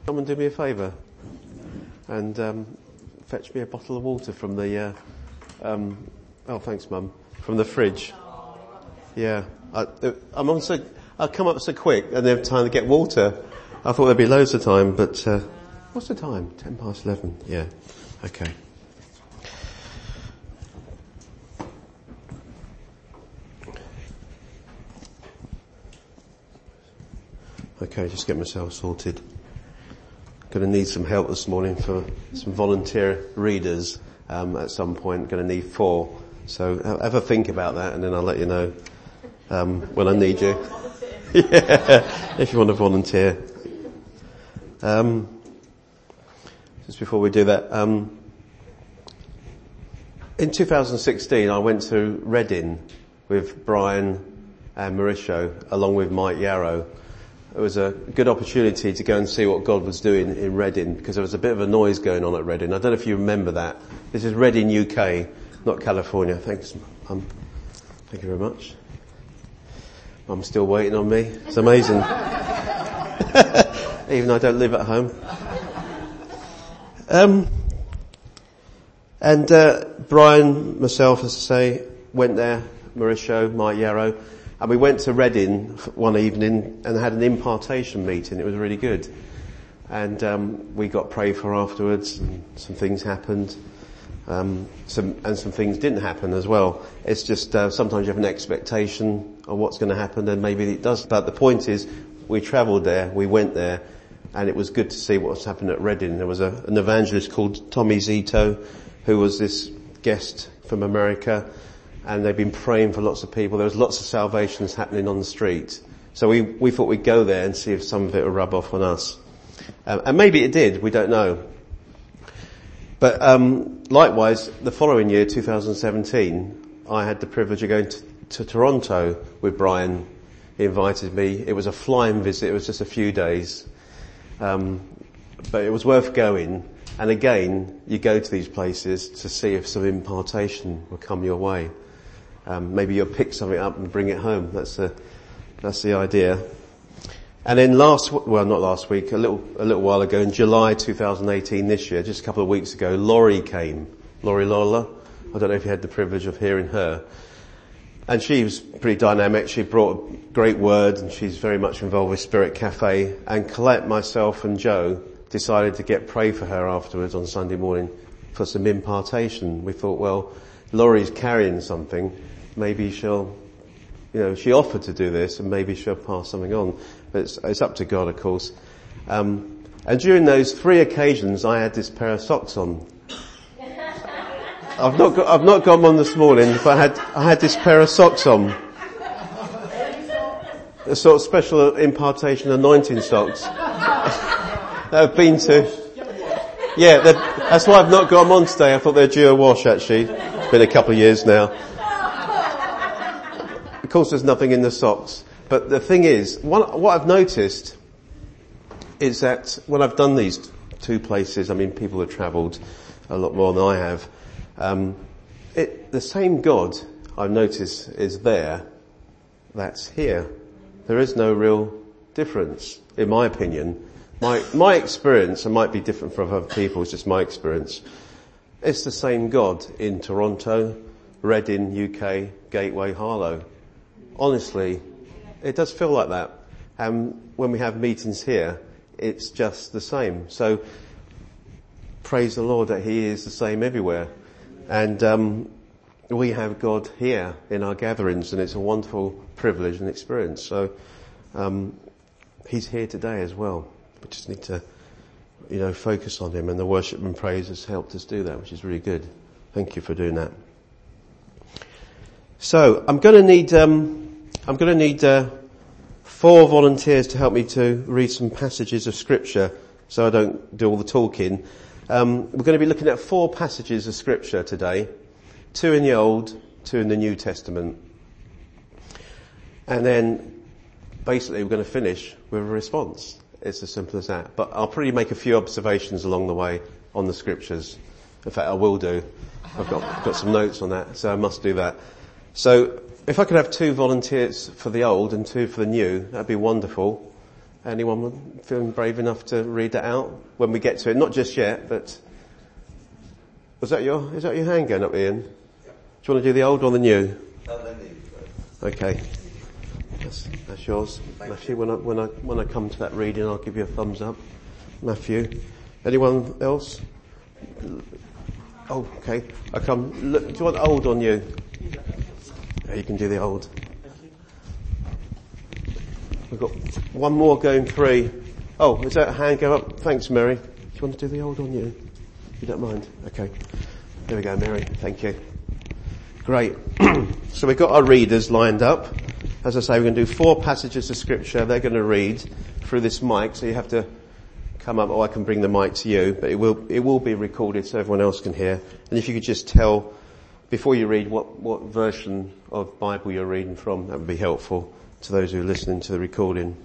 Come and do me a favour and fetch me a bottle of water from the oh thanks Mum, from the fridge. Yeah, I come up so quick and they have time to get water. I thought there'd be loads of time, but what's the time? 11:10. Yeah, okay. Okay, just get myself sorted. Going to need some help this morning for some volunteer readers at some point. Going to need 4. So have a think about that and then I'll let you know when I need you. Yeah, if you want to volunteer. Just before we do that, in 2016 I went to Reading with Brian and Mauricio along with Mike Yarrow. It was a good opportunity to go and see what God was doing in Reading because there was a bit of a noise going on at Reading. I don't know if you remember that. This is Reading, UK, not California. Thanks, Mum. Thank you very much. Mum's still waiting on me. It's amazing. Even though I don't live at home. Brian, myself, as I say, went there, Mauricio, Mike Yarrow. And we went to Reading one evening and had an impartation meeting. It was really good. And we got prayed for afterwards and some things happened. Some things didn't happen as well. It's just sometimes you have an expectation of what's going to happen and maybe it does. But the point is, we travelled there, we went there, and it was good to see what was happening at Reading. There was an evangelist called Tommy Zito, who was this guest from America. And they've been praying for lots of people. There was lots of salvations happening on the street. So we thought we'd go there and see if some of it would rub off on us. And maybe it did, we don't know. But likewise, the following year, 2017, I had the privilege of going to Toronto with Brian. He invited me. It was a flying visit, it was just a few days. But it was worth going. And again, you go to these places to see if some impartation will come your way. Maybe you'll pick something up and bring it home. That's the idea. And then not last week, a little while ago, in July 2018 this year, just a couple of weeks ago, Laurie came. Laurie Lola. I don't know if you had the privilege of hearing her. And she was pretty dynamic. She brought a great word and she's very much involved with Spirit Cafe. And Colette, myself and Joe decided to pray for her afterwards on Sunday morning for some impartation. We thought, well, Laurie's carrying something. Maybe she offered to do this and maybe she'll pass something on. But it's up to God, of course. And during those 3 occasions, I had this pair of socks on. I've not got them on this morning, but I had this pair of socks on. A sort of special impartation anointing socks. That I've been to. Yeah, that's why I've not got them on today. I thought they're due a wash actually. It's been a couple of years now. Of course there's nothing in the socks. But the thing is, what I've noticed is that when I've done these 2 places, I mean people have travelled a lot more than I have, the same God I've noticed is there, that's here. There is no real difference, in my opinion. My experience, it might be different from other people, it's just my experience. It's the same God in Toronto, Reading, UK, Gateway, Harlow. Honestly, it does feel like that. And when we have meetings here, it's just the same. So, praise the Lord that He is the same everywhere. And we have God here in our gatherings and it's a wonderful privilege and experience. So, He's here today as well. We just need to, focus on Him, and the worship and praise has helped us do that, which is really good. Thank you for doing that. So, I'm going to need 4 volunteers to help me to read some passages of Scripture, so I don't do all the talking. We're going to be looking at 4 passages of Scripture today, 2 in the Old, 2 in the New Testament. And then, basically, we're going to finish with a response. It's as simple as that. But I'll probably make a few observations along the way on the Scriptures. In fact, I will do. I've got some notes on that, so I must do that. So, if I could have 2 volunteers for the Old and 2 for the New, that'd be wonderful. Anyone feeling brave enough to read that out when we get to it? Not just yet, but is that your hand going up, Ian? Do you want to do the old or the new? Okay. That's yours. Matthew, when I come to that reading, I'll give you a thumbs up. Matthew. Anyone else? Oh, okay. Look, do you want old or new? Yeah, you can do the old. We've got one more going free. Oh, is that a hand go up? Thanks, Mary. Do you want to do the old or new? You don't mind? Okay. There we go, Mary. Thank you. Great. So we've got our readers lined up. As I say, we're going to do 4 passages of scripture. They're going to read through this mic, so you have to come up, or I can bring the mic to you, but it will be recorded so everyone else can hear. And if you could just tell, before you read, what version of Bible you're reading from, that would be helpful to those who are listening to the recording.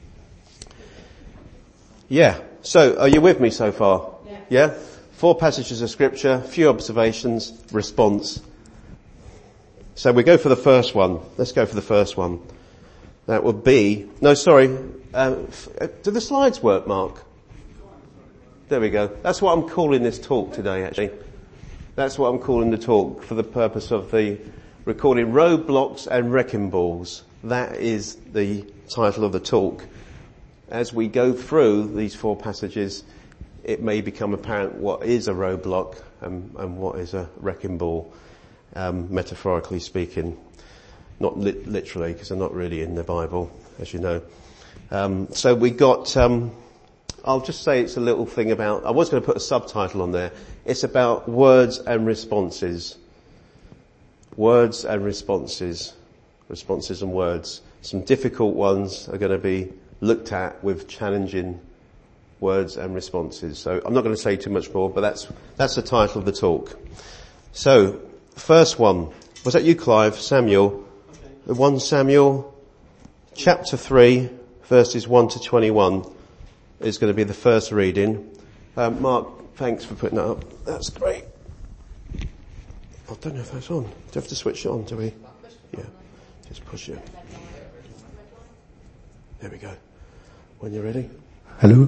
Yeah. So, are you with me so far? Yeah? 4 passages of scripture, a few observations, response. So we go for the first one. Let's go for the first one. That would be, do the slides work, Mark? There we go. That's what I'm calling this talk today, actually. That's what I'm calling the talk for the purpose of the recording. Roadblocks and wrecking balls. That is the title of the talk. As we go through these 4 passages, it may become apparent what is a roadblock and what is a wrecking ball. Metaphorically speaking, not literally, because they're not really in the Bible, as you know. So we got, I'll just say it's a little thing about, I was going to put a subtitle on there. It's about words and responses. Words and responses. Responses and words. Some difficult ones are going to be looked at with challenging words and responses. So I'm not going to say too much more, but that's the title of the talk. So, first one. Was that you, Clive? Samuel? Okay. 1 Samuel, chapter 3, verses 1 to 21 is going to be the first reading. Mark, thanks for putting that up. That's great. I don't know if that's on. Do you have to switch it on, do we? Yeah. Just push it. There we go. When you're ready. Hello.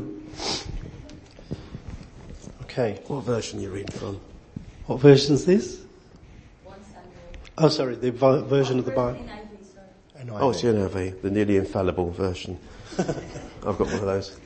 Okay. What version are you reading from? What version is this? Oh, sorry, the version of the Bible. Oh, it's the NIV, the nearly infallible version. I've got one of those.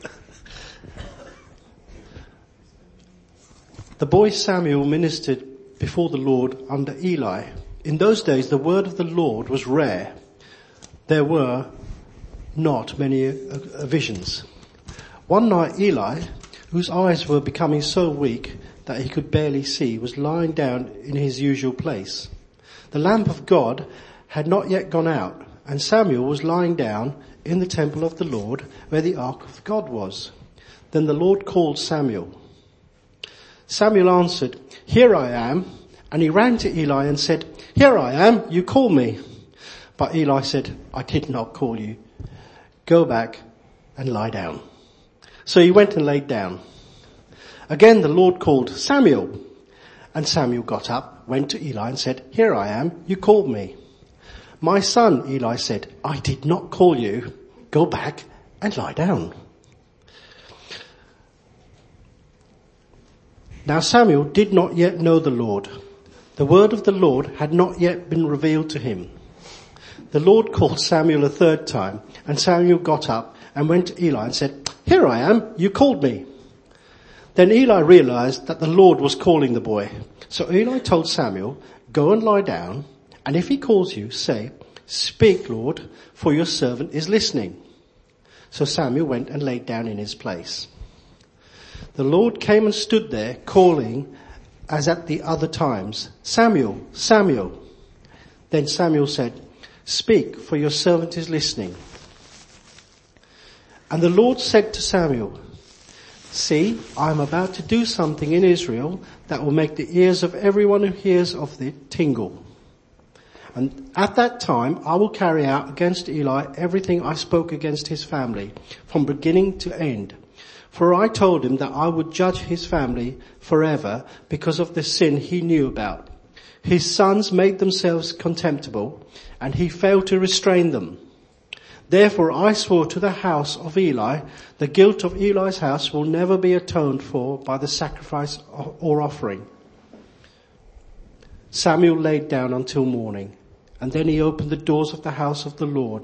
The boy Samuel ministered before the Lord under Eli. In those days, the word of the Lord was rare. There were not many visions. One night, Eli, whose eyes were becoming so weak that he could barely see, was lying down in his usual place. The lamp of God had not yet gone out, and Samuel was lying down in the temple of the Lord where the ark of God was. Then the Lord called Samuel. Samuel answered, "Here I am." And he ran to Eli and said, "Here I am, you call me." But Eli said, "I did not call you. Go back and lie down." So he went and laid down. Again the Lord called, "Samuel." And Samuel got up, went to Eli and said, "Here I am, you called me." "My son," Eli said, "I did not call you. Go back and lie down." Now Samuel did not yet know the Lord. The word of the Lord had not yet been revealed to him. The Lord called Samuel a 3rd time, and Samuel got up and went to Eli and said, "Here I am, you called me." Then Eli realized that the Lord was calling the boy. So Eli told Samuel, "Go and lie down, and if he calls you, say, 'Speak, Lord, for your servant is listening.'" So Samuel went and laid down in his place. The Lord came and stood there, calling as at the other times, "Samuel, Samuel." Then Samuel said, "Speak, for your servant is listening." And the Lord said to Samuel, "See, I am about to do something in Israel that will make the ears of everyone who hears of it tingle. And at that time I will carry out against Eli everything I spoke against his family, from beginning to end. For I told him that I would judge his family forever because of the sin he knew about. His sons made themselves contemptible, and he failed to restrain them. Therefore I swore to the house of Eli, the guilt of Eli's house will never be atoned for by the sacrifice or offering. Samuel laid down until morning, and then he opened the doors of the house of the Lord.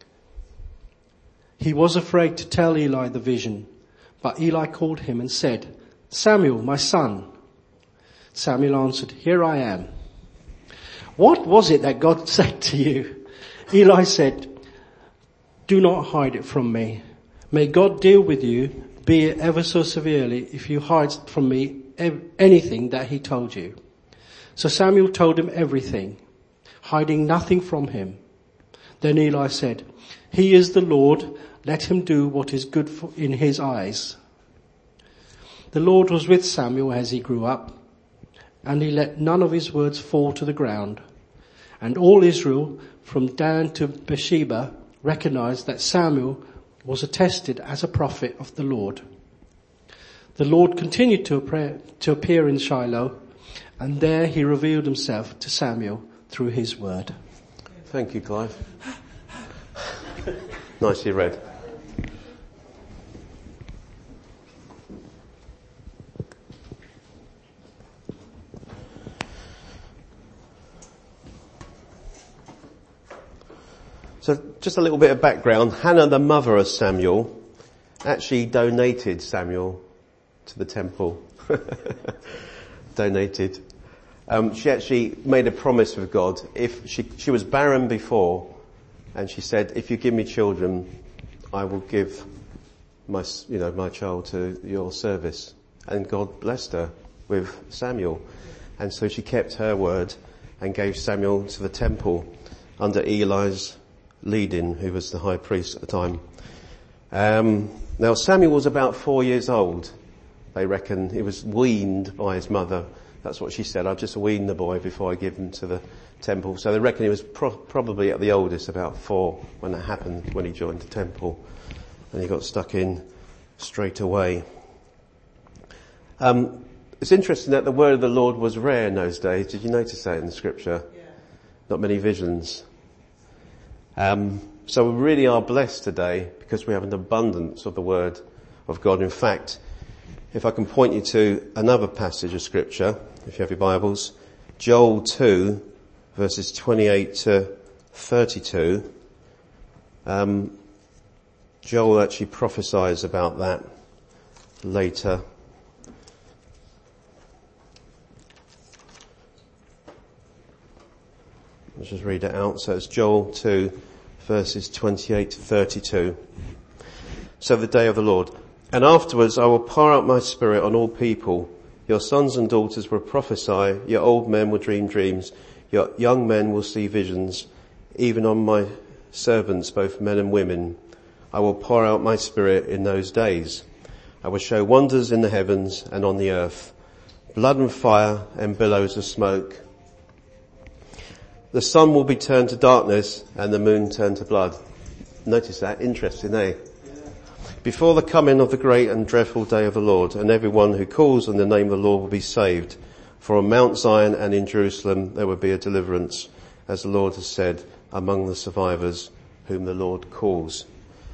He was afraid to tell Eli the vision, but Eli called him and said, Samuel, my son. Samuel answered, Here I am. What was it that God said to you? Eli said, Do not hide it from me. May God deal with you, be it ever so severely, if you hide from me anything that he told you. So Samuel told him everything, hiding nothing from him. Then Eli said, He is the Lord, let him do what is good in his eyes. The Lord was with Samuel as he grew up, and he let none of his words fall to the ground. And all Israel, from Dan to Beersheba, recognized that Samuel was attested as a prophet of the Lord. The Lord continued to appear in Shiloh, and there he revealed himself to Samuel through his word. Thank you, Clive. Nicely read. So just a little bit of background. Hannah, the mother of Samuel, actually donated Samuel to the temple. Donated. She actually made a promise with God. If she was barren before, and she said, if you give me children, I will give my child to your service. And God blessed her with Samuel. And so she kept her word and gave Samuel to the temple under Eli's leading, who was the high priest at the time. Now Samuel was about 4 years old. They reckon he was weaned by his mother. That's what she said. I'll just wean the boy before I give him to the temple. So they reckon he was probably at the oldest, about 4, when that happened, when he joined the temple. And he got stuck in straight away. It's interesting that the word of the Lord was rare in those days. Did you notice that in the scripture? Yeah. Not many visions. So we really are blessed today because we have an abundance of the word of God. In fact, if I can point you to another passage of scripture, if you have your Bibles, Joel 2, verses 28 to 32. Joel actually prophesies about that later. Let's just read it out. So it's Joel 2, verses 28 to 32. So the day of the Lord. And afterwards I will pour out my spirit on all people. Your sons and daughters will prophesy. Your old men will dream dreams. Your young men will see visions. Even on my servants, both men and women, I will pour out my spirit in those days. I will show wonders in the heavens and on the earth, blood and fire and billows of smoke. The sun will be turned to darkness and the moon turned to blood. Notice that. Interesting, eh? Before the coming of the great and dreadful day of the Lord, and everyone who calls on the name of the Lord will be saved. For on Mount Zion and in Jerusalem there will be a deliverance, as the Lord has said, among the survivors whom the Lord calls.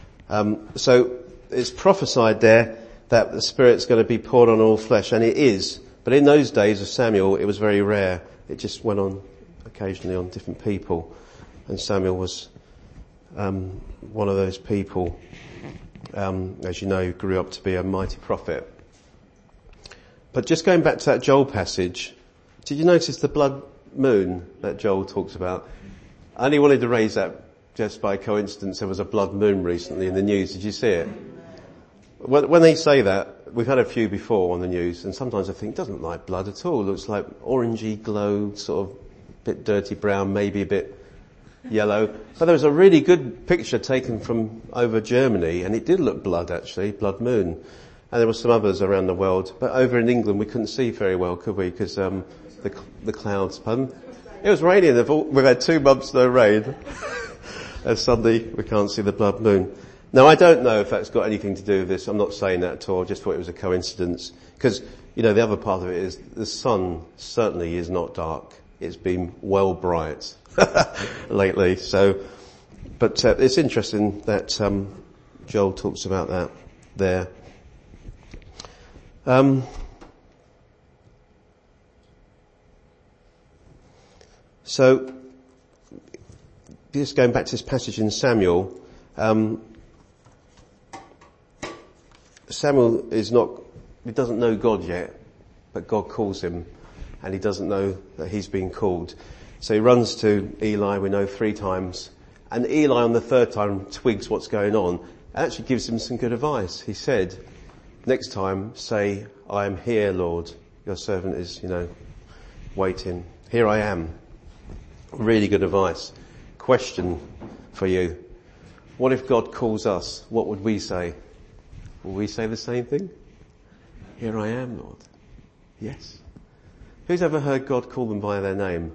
So it's prophesied there that the Spirit's going to be poured on all flesh, and it is. But in those days of Samuel, it was very rare. It just went on occasionally on different people, and Samuel was one of those people. As you know, grew up to be a mighty prophet. But just going back to that Joel passage, did you notice the blood moon that Joel talks about? I only wanted to raise that just by coincidence. There was a blood moon recently in the news. Did you see it? When they say that, we've had a few before on the news, and sometimes I think it doesn't like blood at all. It looks like orangey glow, sort of bit dirty brown, maybe a bit yellow. But there was a really good picture taken from over Germany, and it did look blood actually, blood moon. And there were some others around the world. But over in England we couldn't see very well, could we? Because the clouds, pardon? It was raining. We've had 2 months no rain. And suddenly we can't see the blood moon. Now I don't know if that's got anything to do with this. I'm not saying that at all. I just thought it was a coincidence. Because, the other part of it is the sun certainly is not dark. It's been well bright lately. So, But it's interesting that Joel talks about that there. So, just going back to this passage in Samuel, Samuel he doesn't know God yet, but God calls him, and he doesn't know that he's been called. So he runs to Eli, we know 3 times, and Eli on the 3rd time twigs what's going on, and actually gives him some good advice. He said, next time say, I am here, Lord. Your servant is, waiting. Here I am. Really good advice. Question for you. What if God calls us? What would we say? Will we say the same thing? Here I am, Lord. Yes. Who's ever heard God call them by their name?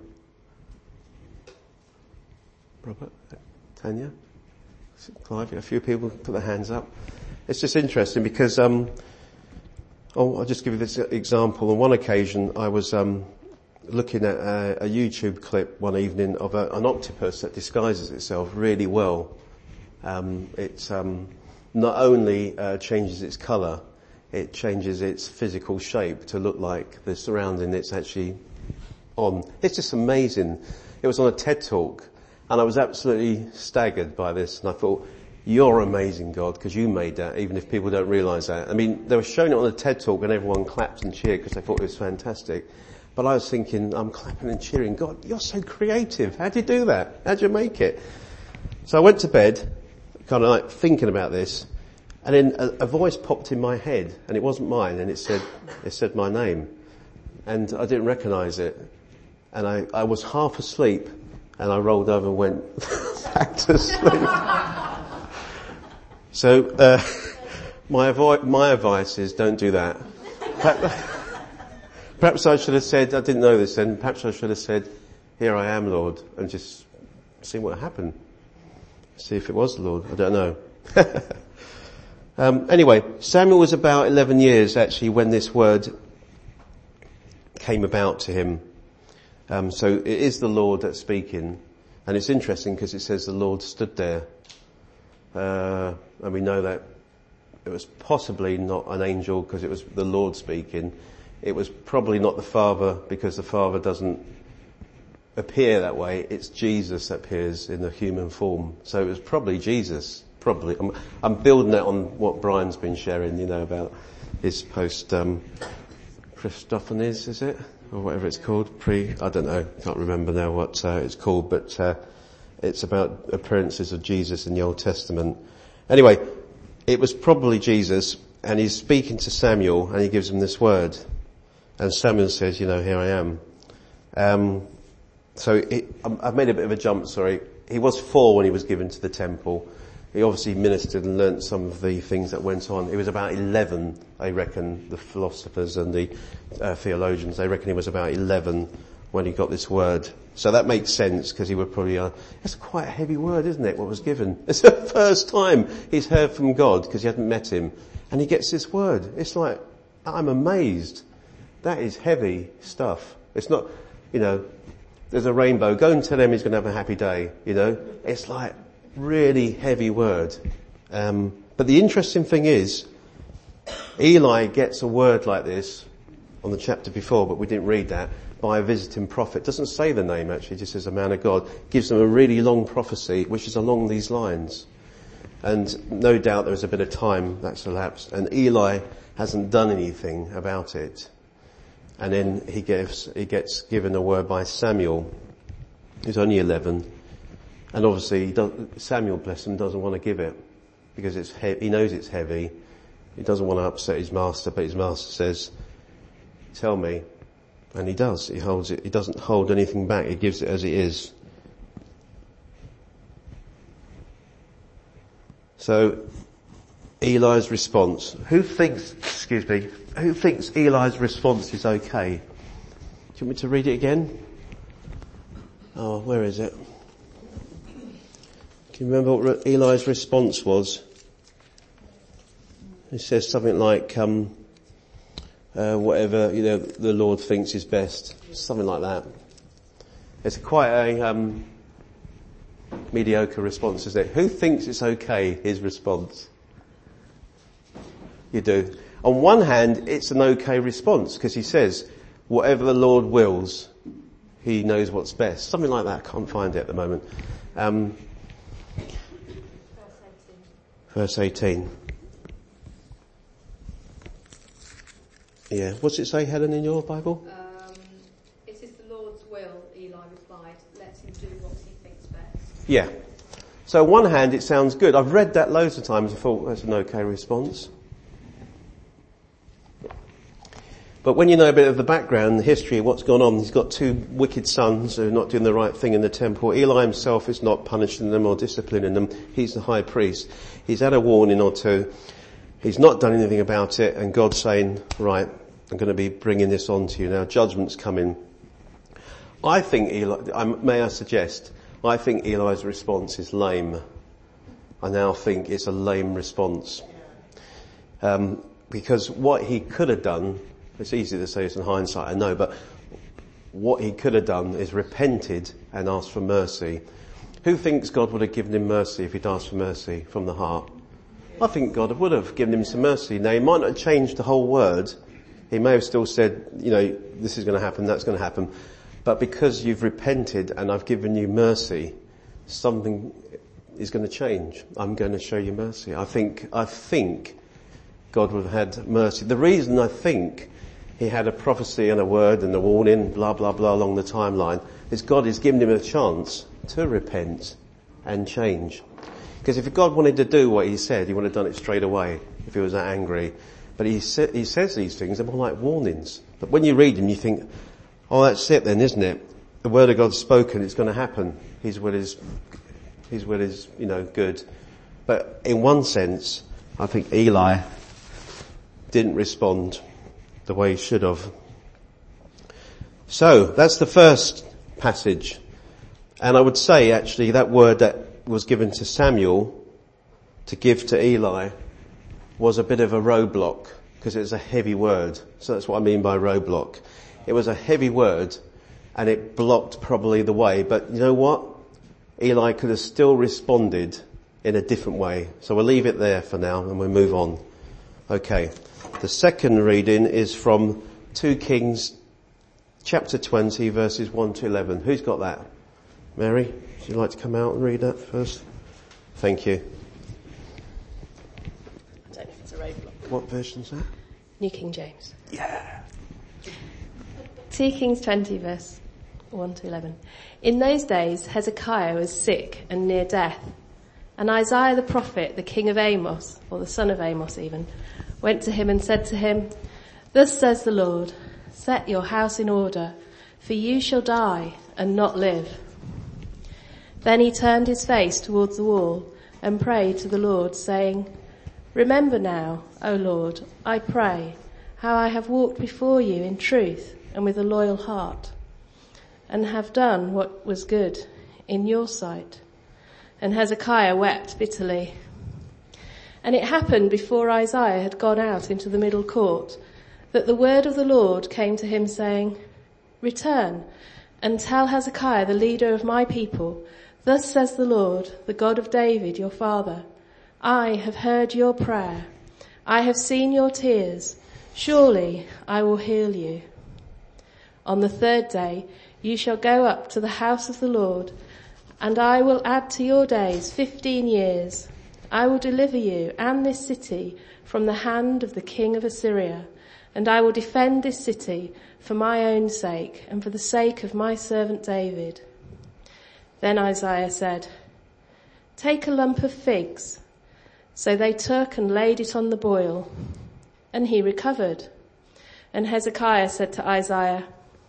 Robert? Tanya? Clive? A few people put their hands up. It's just interesting because, I'll just give you this example. On one occasion, I was looking at a YouTube clip one evening of an octopus that disguises itself really well. It's not only changes its colour, it changes its physical shape to look like the surrounding it's actually on. It's just amazing. It was on a TED Talk, and I was absolutely staggered by this, and I thought, you're amazing, God, because you made that, even if people don't realise that. I mean, they were showing it on a TED Talk and everyone clapped and cheered because they thought it was fantastic. But I was thinking, I'm clapping and cheering, God, you're so creative. How'd you do that? How'd you make it? So I went to bed, kind of like thinking about this, and then a voice popped in my head, and it wasn't mine, and it said my name. And I didn't recognise it. And I was half asleep, and I rolled over and went back to sleep. So, my advice is don't do that. Perhaps I should have said, I didn't know this then, perhaps I should have said, here I am, Lord, and just see what happened. See if it was the Lord, I don't know. Anyway, Samuel was about 11 years actually when this word came about to him. So it is the Lord that's speaking, and it's interesting because it says the Lord stood there. And we know that it was possibly not an angel because it was the Lord speaking. It was probably not the Father because the Father doesn't appear that way. It's Jesus that appears in the human form. So it was probably Jesus. Probably. I'm building that on what Brian's been sharing, about his post, Christophanies, is it? Or whatever it's called. I don't know. Can't remember now what it's called, but it's about appearances of Jesus in the Old Testament. Anyway, it was probably Jesus, and he's speaking to Samuel, and he gives him this word. And Samuel says, here I am. I've made a bit of a jump, sorry. He was 4 when he was given to the temple. He obviously ministered and learnt some of the things that went on. He was about 11, I reckon, the philosophers and the theologians, they reckon he was about 11 when he got this word. So that makes sense because he would probably, that's quite a heavy word, isn't it, what was given? It's the first time he's heard from God because he hadn't met him. And he gets this word. It's like, I'm amazed. That is heavy stuff. It's not, there's a rainbow. Go and tell him he's going to have a happy day, It's like really heavy word. But the interesting thing is, Eli gets a word like this on the chapter before, but we didn't read that, by a visiting prophet. It doesn't say the name actually, just says a man of God. Gives them a really long prophecy, which is along these lines. And no doubt there was a bit of time that's elapsed, and Eli hasn't done anything about it. And then he gets given a word by Samuel, who's only 11. And obviously Samuel, bless him, doesn't want to give it because he knows it's heavy. He doesn't want to upset his master, but his master says, tell me. And he does. He holds it. He doesn't hold anything back. He gives it as it is. So, Eli's response. Who thinks Eli's response is okay? Do you want me to read it again? Oh, where is it? Can you remember what Eli's response was? He says something like, whatever, the Lord thinks is best. Something like that. It's quite a, mediocre response, isn't it? Who thinks it's okay, his response? You do. On one hand, it's an okay response because he says, whatever the Lord wills, he knows what's best. Something like that. I can't find it at the moment. Verse 18. Yeah. What's it say, Helen, in your Bible? It is the Lord's will, Eli replied. Let him do what he thinks best. Yeah. So on one hand, it sounds good. I've read that loads of times. I thought that's an okay response. But when you know a bit of the background, the history of what's gone on, he's got two wicked sons who are not doing the right thing in the temple. Eli himself is not punishing them or disciplining them. He's the high priest. He's had a warning or two. He's not done anything about it, and God's saying, right, I'm going to be bringing this on to you now. Judgment's coming. I think I think Eli's response is lame. I now think it's a lame response. Because what he could have done, it's easy to say this in hindsight, I know, but what he could have done is repented and asked for mercy. Who thinks God would have given him mercy if he'd asked for mercy from the heart? I think God would have given him some mercy. Now, he might not have changed the whole word. He may have still said, this is going to happen, that's going to happen. But because you've repented and I've given you mercy, something is going to change. I'm going to show you mercy. I think God would have had mercy. The reason I think he had a prophecy and a word and a warning, blah, blah, blah, along the timeline, is God is giving him a chance to repent and change. Because if God wanted to do what he said, he would have done it straight away if he was that angry. But he says these things, they're more like warnings. But when you read them, you think, oh, that's it then, isn't it? The word of God's spoken, it's going to happen. His will is, good. But in one sense, I think Eli didn't respond the way he should have. So, that's the first passage. And I would say, actually, that word that was given to Samuel to give to Eli was a bit of a roadblock, because it's a heavy word. So that's what I mean by roadblock. It was a heavy word, and it blocked probably the way. But you know what? Eli could have still responded in a different way. So we'll leave it there for now, and we'll move on. Okay. The second reading is from 2 Kings chapter 20 verses 1 to 11. Who's got that? Mary, would you like to come out and read that first? Thank you. I don't know if it's a roadblock. What version's that? New King James. Yeah. 2 Kings 20 verse 1 to 11. In those days Hezekiah was sick and near death, and Isaiah the prophet, the king of Amos, or the son of Amos even, went to him and said to him, Thus says the Lord, set your house in order, for you shall die and not live. Then he turned his face towards the wall and prayed to the Lord, saying, Remember now, O Lord, I pray, how I have walked before you in truth and with a loyal heart, and have done what was good in your sight. And Hezekiah wept bitterly. And it happened before Isaiah had gone out into the middle court that the word of the Lord came to him, saying, Return and tell Hezekiah, the leader of my people, Thus says the Lord, the God of David, your father, I have heard your prayer. I have seen your tears. Surely I will heal you. On the third day you shall go up to the house of the Lord, and I will add to your days 15 years. I will deliver you and this city from the hand of the king of Assyria, and I will defend this city for my own sake and for the sake of my servant David. Then Isaiah said, Take a lump of figs. So they took and laid it on the boil, and he recovered. And Hezekiah said to Isaiah,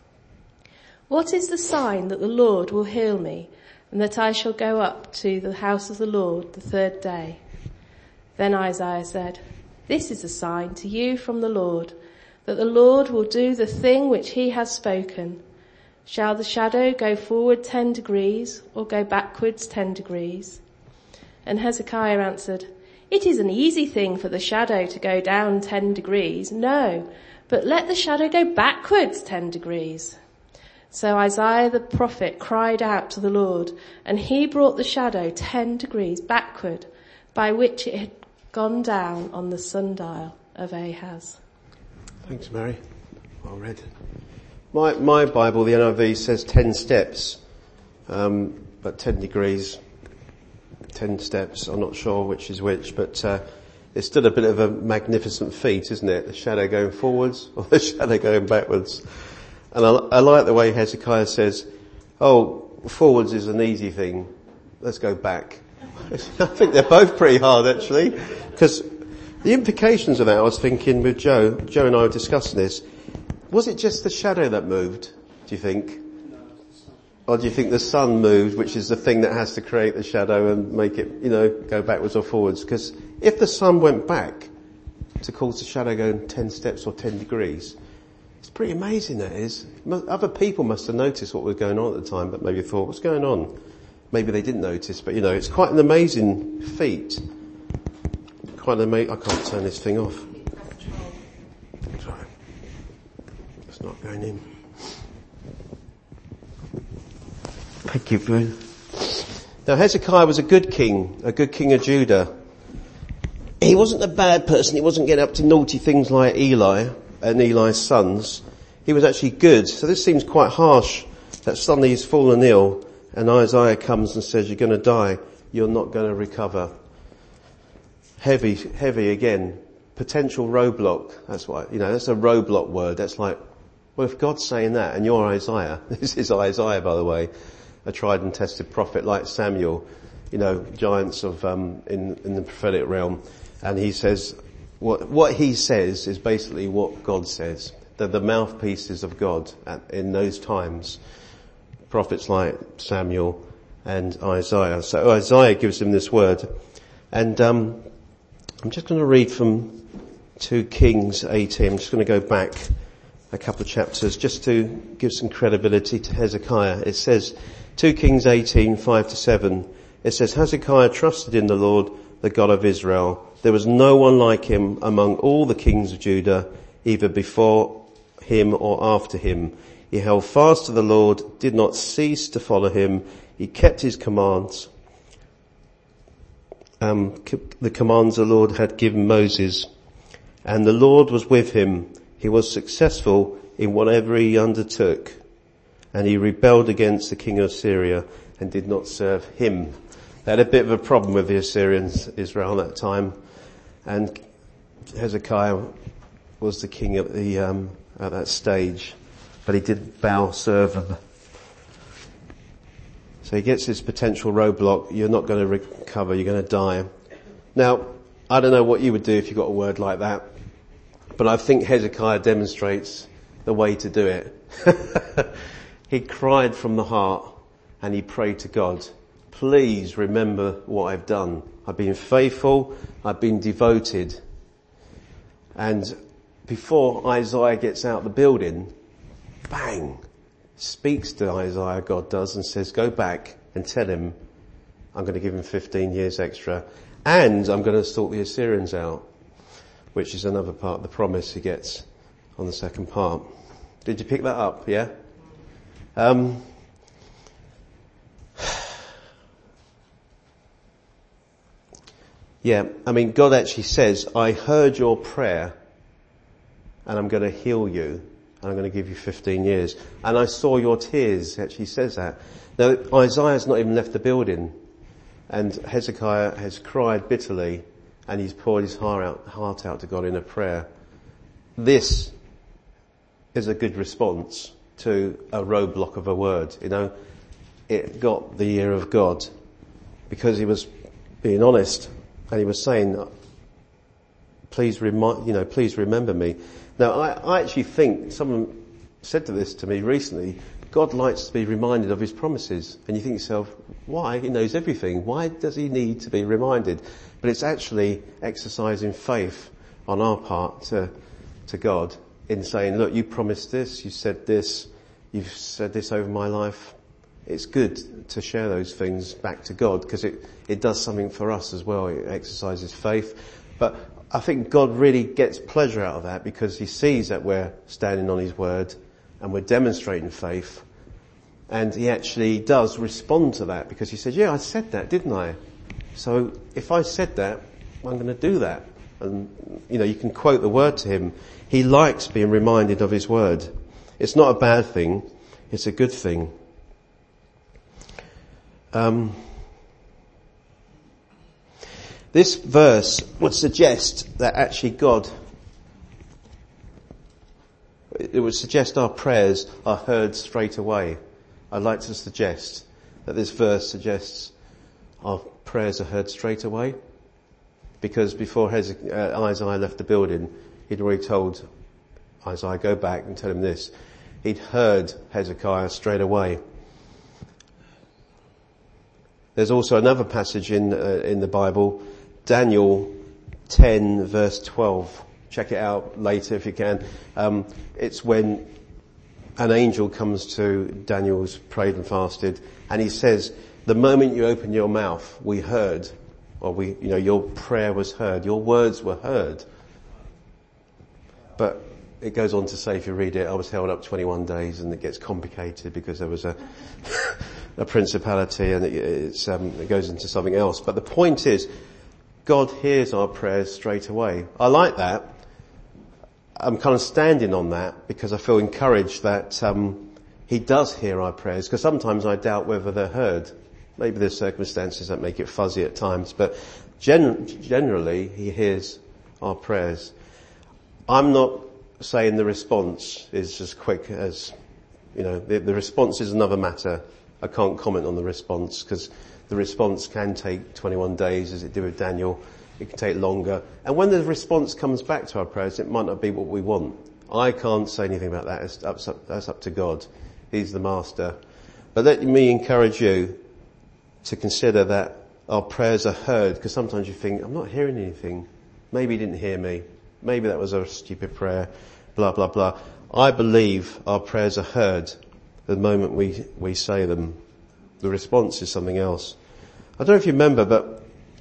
What is the sign that the Lord will heal me, and that I shall go up to the house of the Lord the third day? Then Isaiah said, This is a sign to you from the Lord, that the Lord will do the thing which he has spoken. Shall the shadow go forward 10 degrees, or go backwards 10 degrees? And Hezekiah answered, It is an easy thing for the shadow to go down 10 degrees. No, but let the shadow go backwards 10 degrees. So Isaiah the prophet cried out to the Lord, and he brought the shadow 10 degrees backward, by which it had gone down on the sundial of Ahaz. Thanks, Mary. Well read. My Bible, the NIV, says 10 steps, but 10 degrees, 10 steps. I'm not sure which is which, but it's still a bit of a magnificent feat, isn't it? The shadow going forwards or the shadow going backwards. And I like the way Hezekiah says, forwards is an easy thing. Let's go back. I think they're both pretty hard, actually, because the implications of that, I was thinking with Joe and I were discussing this. Was it just the shadow that moved, do you think? Or do you think the sun moved, which is the thing that has to create the shadow and make it, go backwards or forwards? Because if the sun went back to cause the shadow going 10 steps or 10 degrees, it's pretty amazing, that is. Other people must have noticed what was going on at the time, but maybe thought, what's going on? Maybe they didn't notice, but it's quite an amazing feat. I can't turn this thing off. Sorry. It's not going in. Thank you, Bruce. Now Hezekiah was a good king of Judah. He wasn't a bad person. He wasn't getting up to naughty things like Eli and Eli's sons. He was actually good. So this seems quite harsh that suddenly he's fallen ill and Isaiah comes and says, you're going to die. You're not going to recover. Heavy again. Potential roadblock. That's why, that's a roadblock word. That's like, well, if God's saying that and you're Isaiah, this is Isaiah, by the way, a tried and tested prophet like Samuel, giants of, in the prophetic realm. And he says, what he says is basically what God says. They're the mouthpieces of God in those times. Prophets like Samuel and Isaiah. So Isaiah gives him this word. And, I'm just going to read from 2 Kings 18. I'm just going to go back a couple of chapters just to give some credibility to Hezekiah. It says, 2 Kings 18, 5-7. It says, Hezekiah trusted in the Lord, the God of Israel. There was no one like him among all the kings of Judah, either before him or after him. He held fast to the Lord, did not cease to follow him. He kept his commands. The commands the Lord had given Moses, and the Lord was with him. He was successful in whatever he undertook, and he rebelled against the king of Syria and did not serve him. They had a bit of a problem with the Assyrians, Israel, at that time, and Hezekiah was the king at that stage, but he did serve them. So he gets this potential roadblock. You're not going to recover. You're going to die. Now, I don't know what you would do if you got a word like that, but I think Hezekiah demonstrates the way to do it. He cried from the heart and he prayed to God, please remember what I've done. I've been faithful. I've been devoted. And before Isaiah gets out the building, bang, speaks to Isaiah, God does, and says, go back and tell him I'm going to give him 15 years extra and I'm going to sort the Assyrians out, which is another part of the promise he gets on the second part. Did you pick that up? Yeah? God actually says, I heard your prayer and I'm going to heal you. I'm going to give you 15 years. And I saw your tears. It actually says that. Now, Isaiah's not even left the building. And Hezekiah has cried bitterly and he's poured his heart out to God in a prayer. This is a good response to a roadblock of a word. It got the ear of God because he was being honest and he was saying, please remember me. Now, I actually think someone said this to me recently. God likes to be reminded of his promises. And you think to yourself, why? He knows everything. Why does he need to be reminded? But it's actually exercising faith on our part to God in saying, look, you promised this, you said this, you've said this over my life. It's good to share those things back to God because it does something for us as well. It exercises faith. But I think God really gets pleasure out of that because he sees that we're standing on his word and we're demonstrating faith And he actually does respond to that because he says, yeah, I said that, didn't I? So if I said that, I'm going to do that. And, you can quote the word to him. He likes being reminded of his word. It's not a bad thing. It's a good thing. This verse would suggest that actually it would suggest our prayers are heard straight away. I'd like to suggest that this verse suggests our prayers are heard straight away. Because before Isaiah left the building, he'd already told Isaiah, go back and tell him this. He'd heard Hezekiah straight away. There's also another passage in the Bible, Daniel 10 verse 12. Check it out later if you can. It's when an angel comes to Daniel who's prayed and fasted, and he says, the moment you open your mouth, we heard, or your prayer was heard, your words were heard. But it goes on to say, if you read it, I was held up 21 days, and it gets complicated because there was a principality, and it goes into something else. But the point is, God hears our prayers straight away. I like that. I'm kind of standing on that because I feel encouraged that he does hear our prayers, because sometimes I doubt whether they're heard. Maybe there's circumstances that make it fuzzy at times, but generally he hears our prayers. I'm not saying the response is as quick as, the response is another matter. I can't comment on the response because the response can take 21 days as it did with Daniel. It can take longer. And when the response comes back to our prayers, it might not be what we want. I can't say anything about that. That's up to God. He's the master. But let me encourage you to consider that our prayers are heard, because sometimes you think, I'm not hearing anything. Maybe he didn't hear me. Maybe that was a stupid prayer. Blah, blah, blah. I believe our prayers are heard the moment we say them. The response is something else. I don't know if you remember, but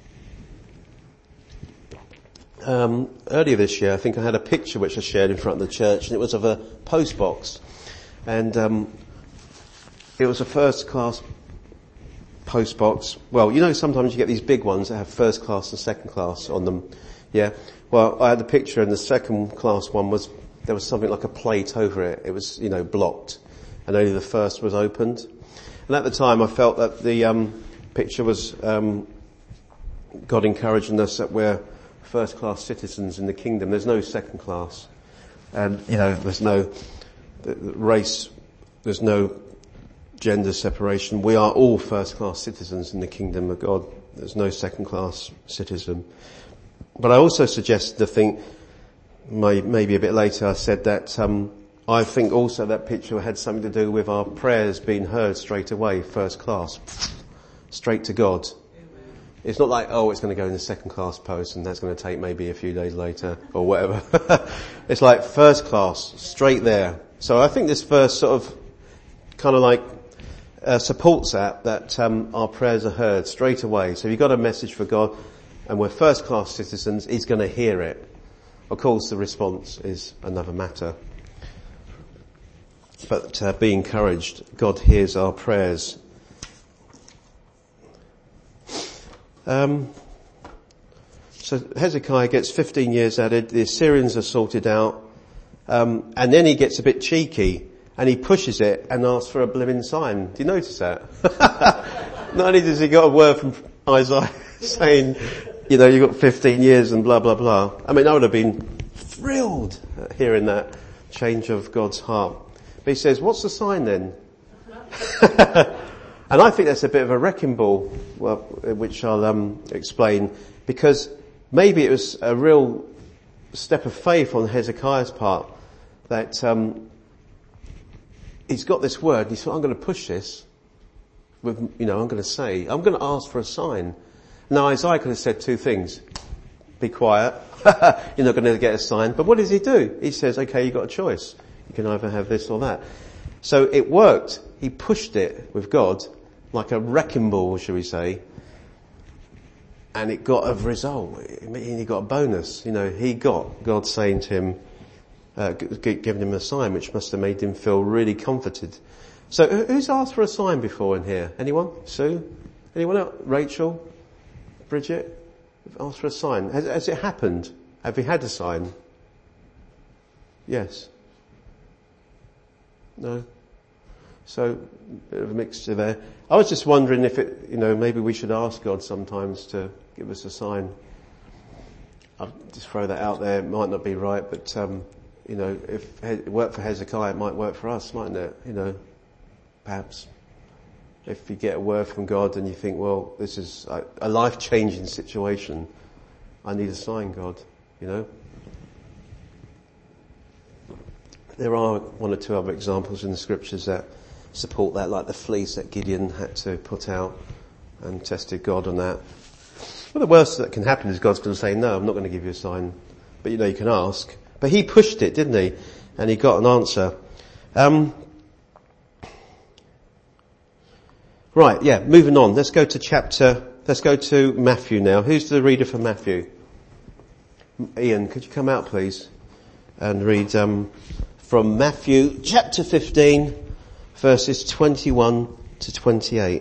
earlier this year, I think I had a picture which I shared in front of the church, and it was of a post box. And it was a first class post box. Well, sometimes you get these big ones that have first class and second class on them. Yeah. Well, I had the picture, and the second class one there was something like a plate over it. It was, blocked, and only the first was opened. And at the time I felt that the picture was God encouraging us that we're first class citizens in the kingdom. There's no second class. And, there's no race, there's no gender separation. We are all first class citizens in the kingdom of God. There's no second class citizen. But I also suggested the thing, maybe a bit later I said that I think also that picture had something to do with our prayers being heard straight away, first class, straight to God. It's not like, it's going to go in the second class post and that's going to take maybe a few days later or whatever. It's like first class, straight there. So I think this verse sort of kind of like supports that our prayers are heard straight away. So if you've got a message for God and we're first class citizens, he's going to hear it. Of course the response is another matter. But be encouraged, God hears our prayers. So Hezekiah gets 15 years added, the Assyrians are sorted out, and then he gets a bit cheeky and he pushes it and asks for a blimmin' sign. Do you notice that? Not only does he got a word from Isaiah saying, you've got 15 years and blah, blah, blah. I mean, I would have been thrilled at hearing that change of God's heart. But he says, what's the sign then? And I think that's a bit of a wrecking ball, which I'll explain, because maybe it was a real step of faith on Hezekiah's part that he's got this word and he thought, I'm going to push this with, I'm going to ask for a sign. Now Isaiah could have said two things. Be quiet. You're not going to get a sign. But what does he do? He says, okay, you've got a choice. You can either have this or that. So it worked. He pushed it with God like a wrecking ball, shall we say. And it got a result. He got a bonus. He got God saying to him, giving him a sign, which must have made him feel really comforted. So who's asked for a sign before in here? Anyone? Sue? Anyone else? Rachel? Bridget? Asked for a sign. Has it happened? Have you had a sign? Yes. No? So, a bit of a mixture there. I was just wondering if maybe we should ask God sometimes to give us a sign. I'll just throw that out there. It might not be right, but, if it worked for Hezekiah, it might work for us, mightn't it? Perhaps. If you get a word from God and you think, well, this is a life-changing situation, I need a sign, God, There are one or two other examples in the scriptures that support that, like the fleece that Gideon had to put out and tested God on that. Well, the worst that can happen is God's going to say, no, I'm not going to give you a sign. But you can ask. But he pushed it, didn't he? And he got an answer. Right, yeah, moving on. Let's go to Matthew now. Who's the reader for Matthew? Ian, could you come out please? And read, from Matthew chapter 15, verses 21 to 28.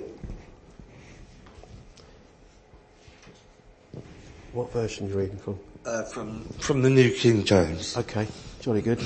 What version are you reading from? From the New King James. Okay, jolly good.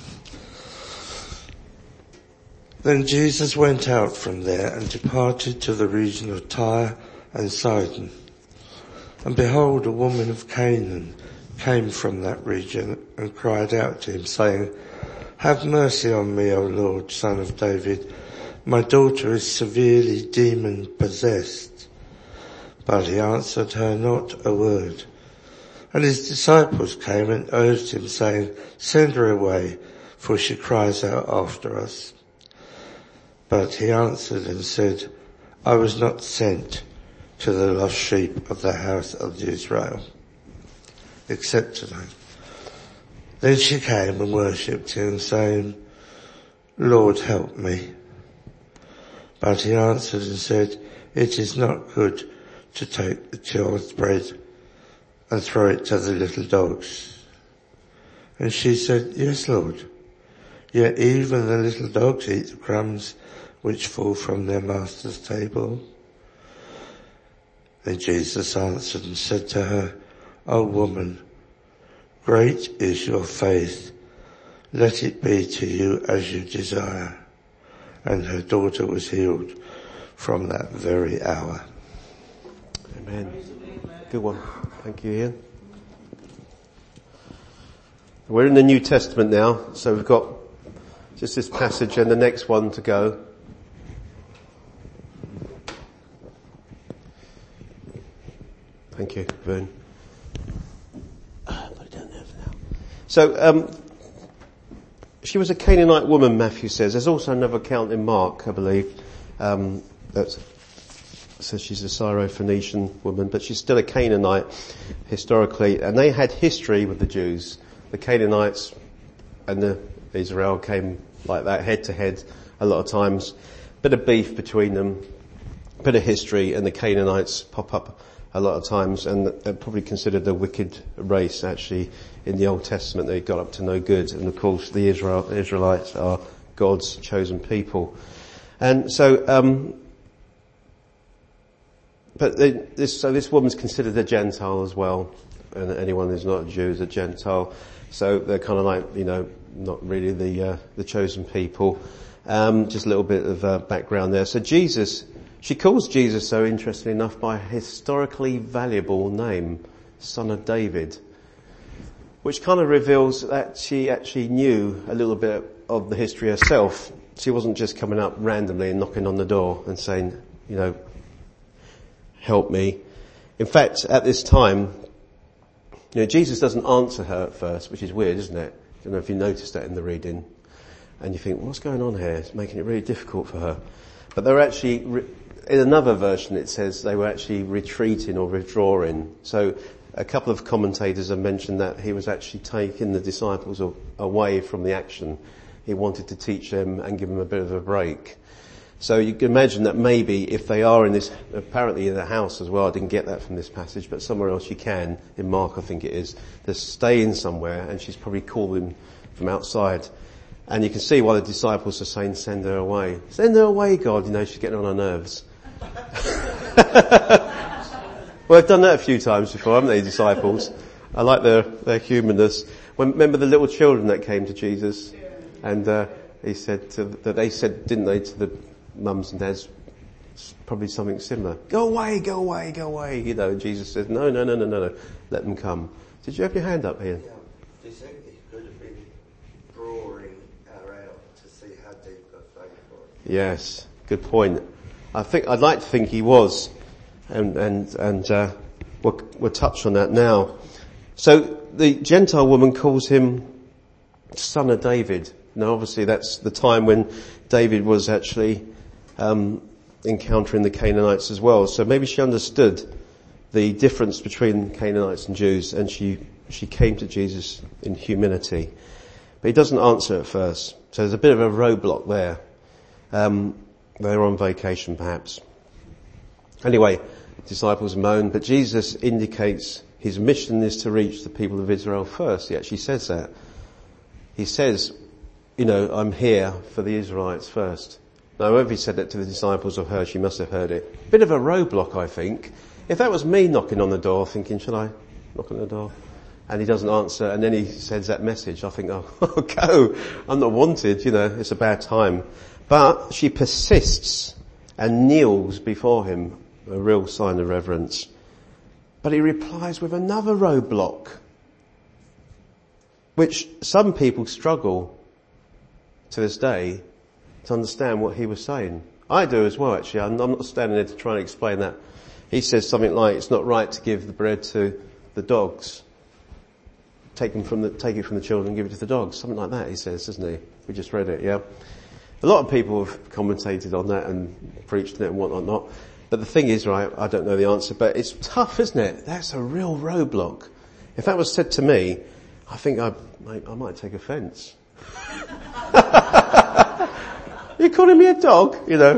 Then Jesus went out from there and departed to the region of Tyre and Sidon. And behold, a woman of Canaan came from that region and cried out to him, saying, "Have mercy on me, O Lord, Son of David. My daughter is severely demon-possessed." But he answered her not a word. And his disciples came and urged him, saying, "Send her away, for she cries out after us." But he answered and said, "I was not sent to the lost sheep of the house of Israel, except today." Then she came and worshipped him, saying, "Lord, help me." But he answered and said, "It is not good to take the child's bread and throw it to the little dogs." And she said, "Yes, Lord, yet even the little dogs eat the crumbs which fall from their master's table." Then Jesus answered and said to her, "O woman, great is your faith. Let it be to you as you desire." And her daughter was healed from that very hour. Amen. Good one. Thank you, Ian. We're in the New Testament now, so we've got just this passage and the next one to go. Thank you, Vern. Put it down there for now. So, she was a Canaanite woman, Matthew says. There's also another account in Mark, I believe, that says she's a Syro-Phoenician woman, but she's still a Canaanite historically, and they had history with the Jews. The Canaanites and the Israel came like that, head to head a lot of times. Bit of beef between them, bit of history, and the Canaanites pop up a lot of times, and they're probably considered a wicked race actually in the Old Testament. They got up to no good, and of course the Israelites are God's chosen people. And so, but this woman's considered a Gentile as well, and anyone who's not a Jew is a Gentile. So they're kind of like, not really the chosen people. Just a little bit of background there. So she calls Jesus, so interestingly enough, by a historically valuable name, Son of David, which kind of reveals that she actually knew a little bit of the history herself. She wasn't just coming up randomly and knocking on the door and saying, help me. In fact, at this time, Jesus doesn't answer her at first, which is weird, isn't it? I don't know if you noticed that in the reading. And you think, what's going on here? It's making it really difficult for her. But they're actually, in another version it says they were actually retreating or withdrawing. So a couple of commentators have mentioned that he was actually taking the disciples away from the action. He wanted to teach them and give them a bit of a break. So you can imagine that maybe if they are apparently in the house as well, I didn't get that from this passage, but somewhere else you can, in Mark I think it is, they're staying somewhere and she's probably calling from outside. And you can see why the disciples are saying, send her away. Send her away, God. She's getting on our nerves. Well, I've done that a few times before, haven't they, disciples? I like their humanness. Remember the little children that came to Jesus? And they said, didn't they, to the mums and dads, probably something similar. Go away, go away, go away. And Jesus said, no, let them come. Did you have your hand up, Ian? Yeah. Do you think he could have been drawing her out to see how deep her faith was? Yes, good point. I'd like to think he was. And we'll touch on that now. So the Gentile woman calls him son of David. Now obviously that's the time when David was actually encountering the Canaanites as well. So maybe she understood the difference between Canaanites and Jews, and she came to Jesus in humility. But he doesn't answer at first. So there's a bit of a roadblock there. They're on vacation perhaps. Anyway, disciples moan, but Jesus indicates his mission is to reach the people of Israel first. He actually says that. He says, I'm here for the Israelites first. Now, whether he said that to the disciples or her, she must have heard it. Bit of a roadblock, I think. If that was me knocking on the door, thinking, shall I knock on the door? And he doesn't answer, and then he sends that message, I think, oh, go. I'm not wanted, it's a bad time. But she persists and kneels before him, a real sign of reverence. But he replies with another roadblock, which some people struggle to this day to understand what he was saying. I do as well, actually. I'm not standing there to try and explain that. He says something like, it's not right to give the bread to the dogs. Take it from the children and give it to the dogs. Something like that, he says, doesn't he? We just read it, yeah? A lot of people have commentated on that and preached on it and whatnot. But the thing is, right, I don't know the answer, but it's tough, isn't it? That's a real roadblock. If that was said to me, I think I might take offence. You're calling me a dog, And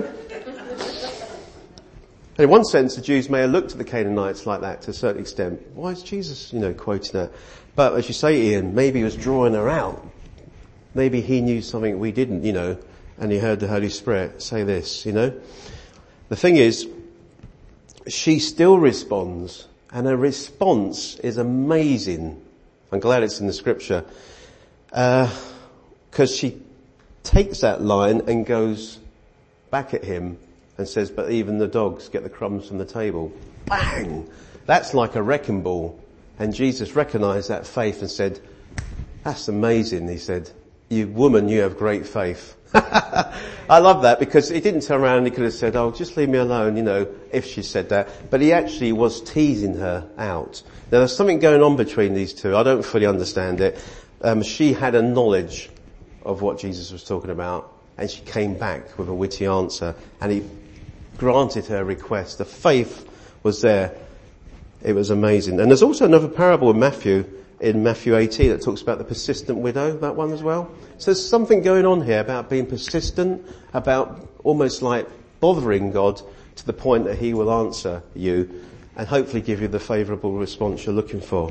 in one sense, the Jews may have looked at the Canaanites like that to a certain extent. Why is Jesus, quoting that? But as you say, Ian, maybe he was drawing her out. Maybe he knew something we didn't, and he heard the Holy Spirit say this, The thing is, she still responds, and her response is amazing. I'm glad it's in the scripture. Because she takes that line and goes back at him and says, but even the dogs get the crumbs from the table. Bang! That's like a wrecking ball. And Jesus recognized that faith and said, that's amazing, he said. You woman, you have great faith. I love that because he didn't turn around and he could have said, oh, just leave me alone, if she said that. But he actually was teasing her out. Now there's something going on between these two. I don't fully understand it. She had a knowledge of what Jesus was talking about, and she came back with a witty answer, and he granted her request. The faith was there. It was amazing. And there's also another parable in Matthew 18 that talks about the persistent widow, that one as well. So there's something going on here about being persistent, about almost like bothering God to the point that he will answer you and hopefully give you the favourable response you're looking for.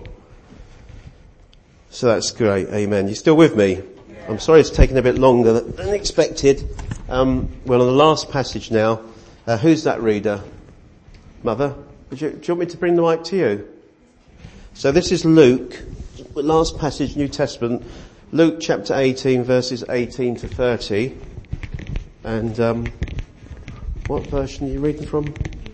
So that's great. Amen. You still with me? I'm sorry it's taken a bit longer than expected. We're on the last passage now. Who's that reader? Mother? Do you want me to bring the mic to you? So this is Luke, the last passage, New Testament, Luke chapter 18 verses 18 to 30. And what version are you reading from?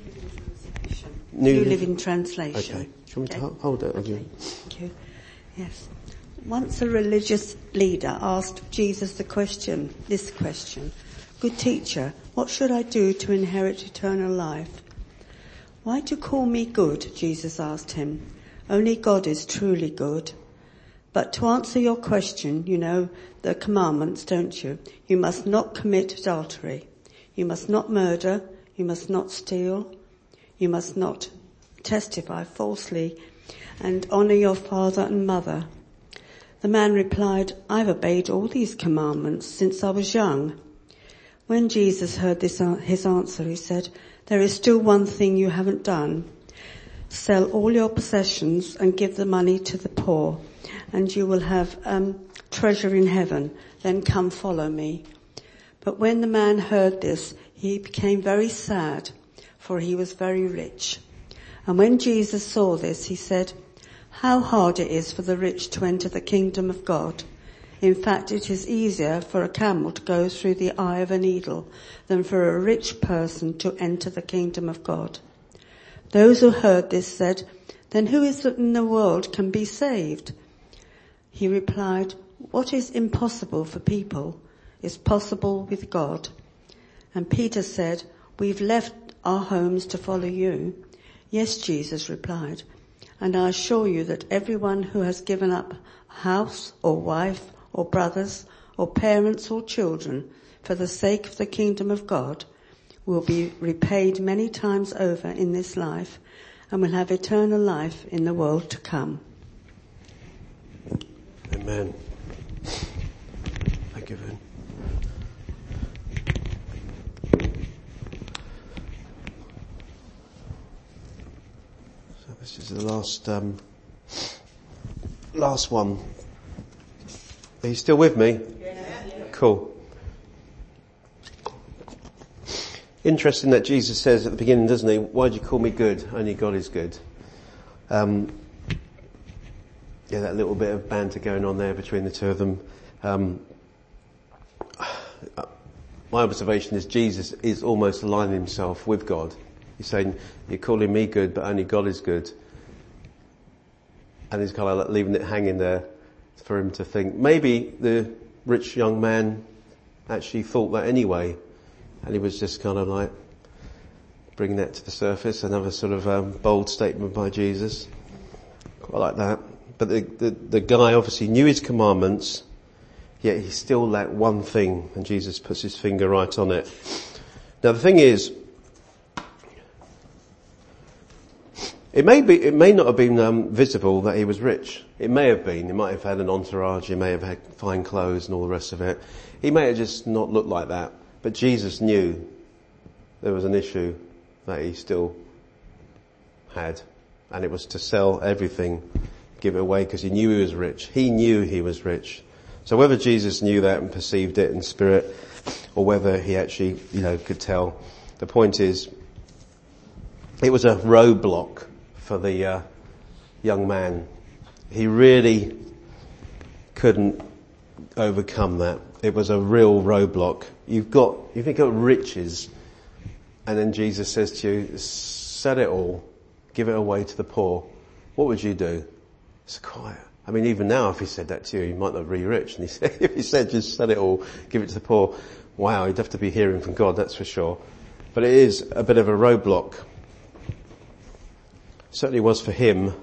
New Living Translation. Okay. Do you want me to hold it? Okay. Thank you. Yes. Once a religious leader asked Jesus this question, Good teacher, what should I do to inherit eternal life? Why do you call me good? Jesus asked him. Only God is truly good. But to answer your question, you know the commandments, don't you? You must not commit adultery. You must not murder. You must not steal. You must not testify falsely. And honour your father and mother. The man replied, I've obeyed all these commandments since I was young. When Jesus heard his answer, he said, there is still one thing you haven't done. Sell all your possessions and give the money to the poor. and you will have treasure in heaven. Then come follow me." But when the man heard this, he became very sad, for he was very rich. And when Jesus saw this, he said, "How hard it is for the rich to enter the kingdom of God. In fact, it is easier for a camel to go through the eye of a needle than for a rich person to enter the kingdom of God." Those who heard this said, "Then who is it in the world can be saved?" He replied, "What is impossible for people is possible with God." And Peter said, "We've left our homes to follow you." "Yes," Jesus replied, "and I assure you that everyone who has given up house or wife or brothers or parents or children for the sake of the kingdom of God will be repaid many times over in this life and will have eternal life in the world to come." Amen. Thank you, Vin. So this is the last one. Are you still with me? Yeah. Cool. Interesting that Jesus says at the beginning, doesn't he? "Why do you call me good? Only God is good." That little bit of banter going on there between the two of them. My observation is Jesus is almost aligning himself with God. He's saying, "You're calling me good, but only God is good." And he's kind of like leaving it hanging there for him to think. Maybe the rich young man actually thought that anyway, and he was just kind of like bringing that to the surface. Another sort of bold statement by Jesus. Quite like that. But the guy obviously knew his commandments, yet he still lacked one thing, and Jesus puts his finger right on it. Now the thing is, it may not have been visible that he was rich. It may have been. He might have had an entourage. He may have had fine clothes and all the rest of it. He may have just not looked like that. But Jesus knew there was an issue that he still had, and it was to sell everything, give it away, because he knew he was rich. He knew he was rich. So whether Jesus knew that and perceived it in spirit, or whether he actually, could tell, the point is, it was a roadblock for the young man. He really couldn't overcome that. It was a real roadblock. You've got riches, and then Jesus says to you, "Sell it all, give it away to the poor." What would you do? It's quiet. I mean, even now, if he said that to you, you might not be rich. And if he said, "Just sell it all, give it to the poor," wow, you'd have to be hearing from God, that's for sure. But it is a bit of a roadblock. Certainly was for him.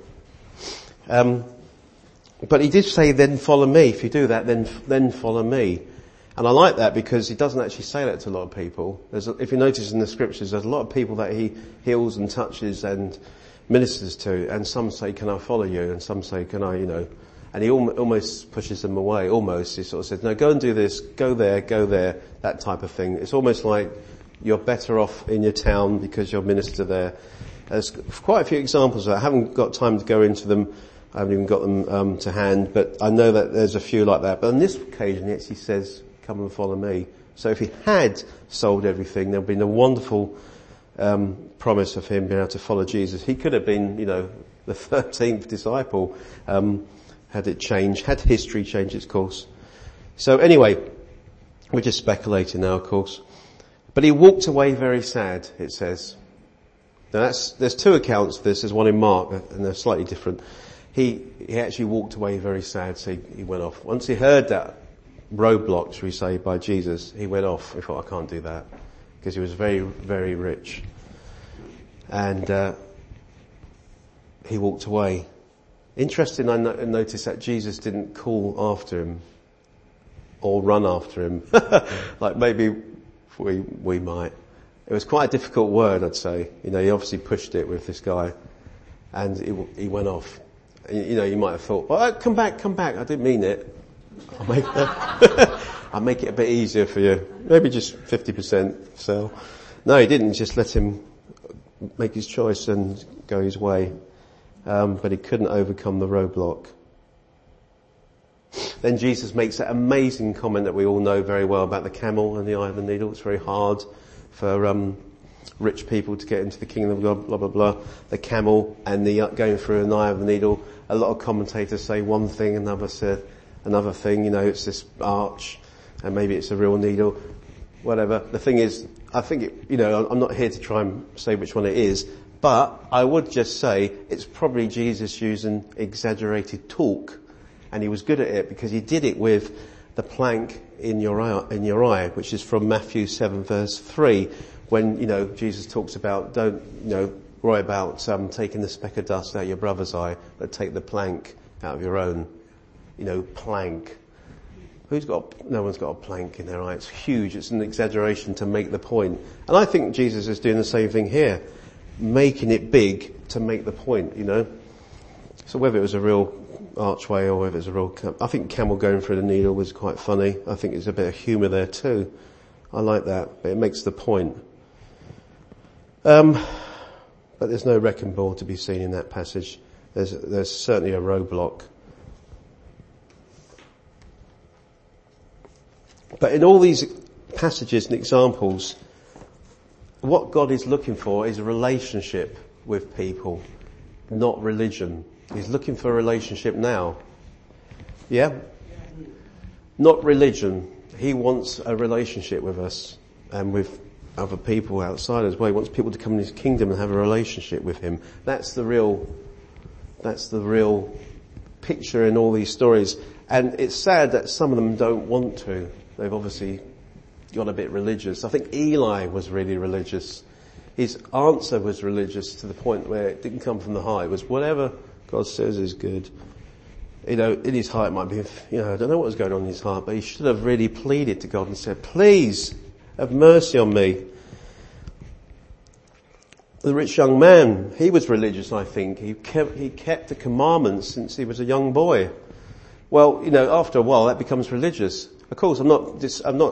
But he did say, "Then follow me." If you do that, then follow me. And I like that because he doesn't actually say that to a lot of people. If you notice in the scriptures, there's a lot of people that he heals and touches and ministers to, and some say, "Can I follow you?" And some say, "Can I, and he almost pushes them away. Almost, he sort of says, "No, go and do this, go there, that type of thing." It's almost like you're better off in your town because you're minister there. There's quite a few examples of that. I haven't got time to go into them. I haven't even got them to hand, but I know that there's a few like that. But on this occasion, he actually says, "Come and follow me." So if he had sold everything, there would have been a wonderful promise of him being able to follow Jesus. He could have been, the 13th disciple, had history changed its course. So anyway, we're just speculating now, of course. But he walked away very sad, it says. Now there's two accounts of this. There's one in Mark, and they're slightly different. He actually walked away very sad, so he went off. Once he heard that roadblock, shall we say, by Jesus, he went off. He thought, "I can't do that," because he was very, very rich. And he walked away. Interesting, I noticed that Jesus didn't call after him or run after him, like maybe we might. It was quite a difficult word, I'd say. He obviously pushed it with this guy, and he went off. You might have thought, "Well, come back, I didn't mean it. I'll make it a bit easier for you. Maybe just 50% sell." No, he didn't. Just let him make his choice and go his way. But he couldn't overcome the roadblock. Then Jesus makes that amazing comment that we all know very well about the camel and the eye of the needle. It's very hard for rich people to get into the kingdom of God, blah, blah, blah. The camel and the going through an eye of the needle. A lot of commentators say one thing, another said another thing. It's this arch and maybe it's a real needle, whatever. The thing is, I think I'm not here to try and say which one it is, but I would just say it's probably Jesus using exaggerated talk, and he was good at it because he did it with the plank in your eye, which is from Matthew 7 verse 3, when, Jesus talks about don't, worry about taking the speck of dust out of your brother's eye, but take the plank out of your own. Plank. No one's got a plank in their eye. It's huge. It's an exaggeration to make the point. And I think Jesus is doing the same thing here, making it big to make the point, So whether it was a real archway or whether it's a real I think camel going through the needle was quite funny. I think there's a bit of humour there too. I like that, but it makes the point. But there's no wrecking ball to be seen in that passage. There's certainly a roadblock. But in all these passages and examples, what God is looking for is a relationship with people, not religion. He's looking for a relationship now. Yeah? Not religion. He wants a relationship with us and with other people outside as well. He wants people to come in his kingdom and have a relationship with him. That's the real picture in all these stories. And it's sad that some of them don't want to. They've obviously got a bit religious. I think Eli was really religious. His answer was religious to the point where it didn't come from the heart. It was whatever God says is good. In his heart it might be, I don't know what was going on in his heart, but he should have really pleaded to God and said, please have mercy on me. The rich young man, he was religious, I think. He kept the commandments since he was a young boy. Well, after a while that becomes religious. Of course, I'm not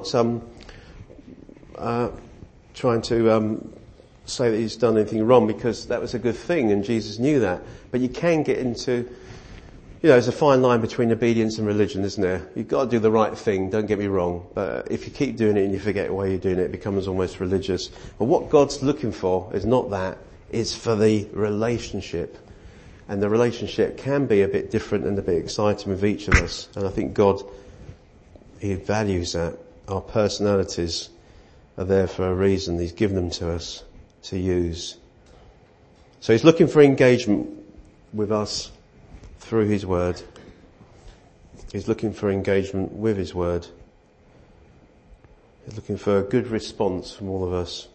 trying to say that he's done anything wrong, because that was a good thing and Jesus knew that. But you can get into, there's a fine line between obedience and religion, isn't there? You've got to do the right thing, don't get me wrong. But if you keep doing it and you forget why you're doing it, it becomes almost religious. But what God's looking for is not that, it's for the relationship. And the relationship can be a bit different and a bit exciting with each of us. And I think God, he values that. Our personalities are there for a reason. He's given them to us to use. So he's looking for engagement with us through his word. He's looking for engagement with his word. He's looking for a good response from all of us.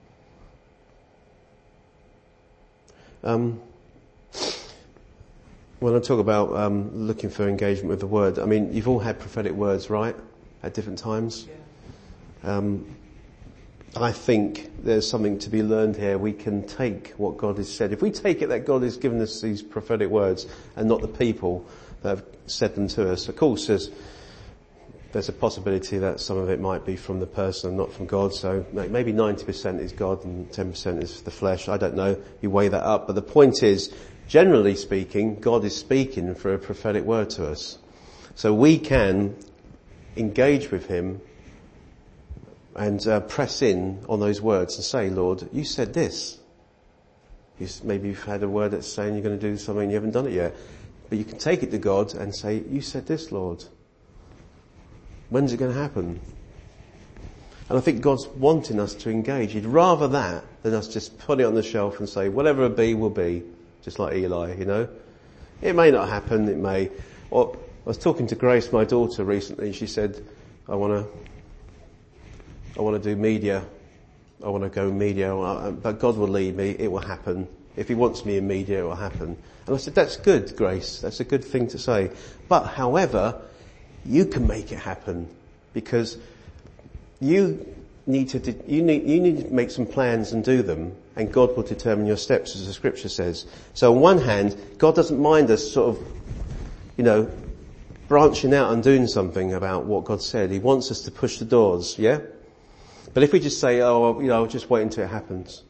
When I talk about looking for engagement with the word, I mean, you've all had prophetic words, right? At different times. Yeah. I think there's something to be learned here. We can take what God has said. If we take it that God has given us these prophetic words and not the people that have said them to us, of course there's a possibility that some of it might be from the person and not from God. So maybe 90% is God and 10% is the flesh. I don't know. You weigh that up. But the point is, generally speaking, God is speaking for a prophetic word to us. So we can engage with him and press in on those words and say, Lord, you said this. Maybe you've had a word that's saying you're going to do something and you haven't done it yet. But you can take it to God and say, you said this, Lord. When's it going to happen? And I think God's wanting us to engage. He'd rather that than us just put it on the shelf and say, whatever it be will be. Just like Eli, It may not happen, it may. Or I was talking to Grace, my daughter, recently, and she said, I want to do media. I want to go media, but God will lead me, it will happen. If he wants me in media, it will happen. And I said, that's good, Grace. That's a good thing to say. But however, you can make it happen, because you need to make some plans and do them, and God will determine your steps, as the scripture says. So on one hand, God doesn't mind us sort of, branching out and doing something about what God said. He wants us to push the doors, yeah? But if we just say, I'll just wait until it happens.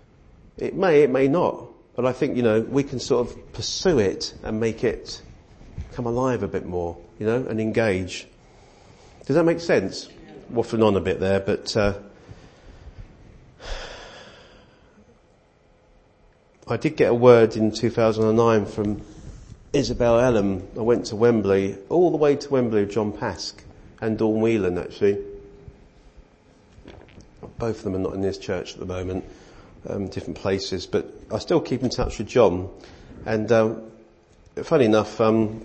It may not. But I think, we can sort of pursue it and make it come alive a bit more, and engage. Does that make sense? Waffling on a bit there, but I did get a word in 2009 from Isabel Ellum. I went to Wembley, all the way to Wembley with John Pask and Dawn Whelan, actually. Both of them are not in this church at the moment, different places, but I still keep in touch with John. And funny enough,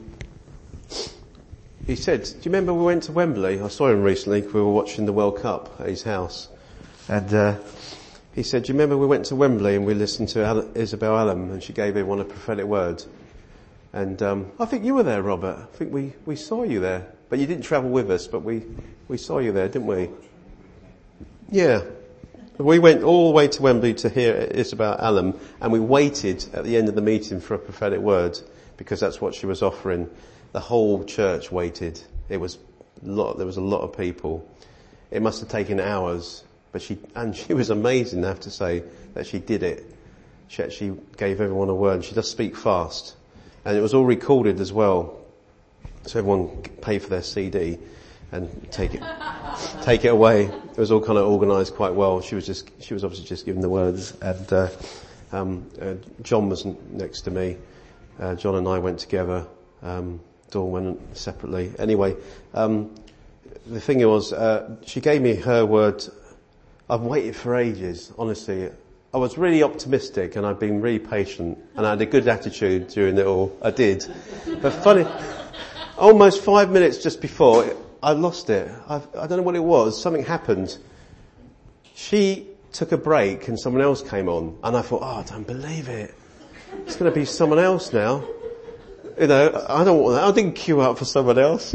he said, do you remember we went to Wembley? I saw him recently, we were watching the World Cup at his house. And he said, do you remember we went to Wembley and we listened to Isabel Ellum and she gave everyone a prophetic word? And I think you were there, Robert. I think we saw you there. But you didn't travel with us, but we saw you there, didn't we? Yeah. We went all the way to Wembley to hear Isabel Ellum, and we waited at the end of the meeting for a prophetic word, because that's what she was offering. The whole church waited. There was a lot of people. It must have taken hours, but she was amazing, I have to say, that she did it. She actually gave everyone a word. She does speak fast. And it was all recorded as well. So everyone could pay for their CD and take it away. It was all kind of organised quite well. She was obviously just giving the words, and John was next to me. John and I went together. Dawn went separately. Anyway, the thing was, she gave me her word. I've waited for ages, honestly. I was really optimistic and I'd been really patient and I had a good attitude during it all. I did. But funny, almost 5 minutes just before, I lost it. I don't know what it was. Something happened. She took a break and someone else came on and I thought, I don't believe it. It's going to be someone else now. I don't want that. I didn't queue up for someone else,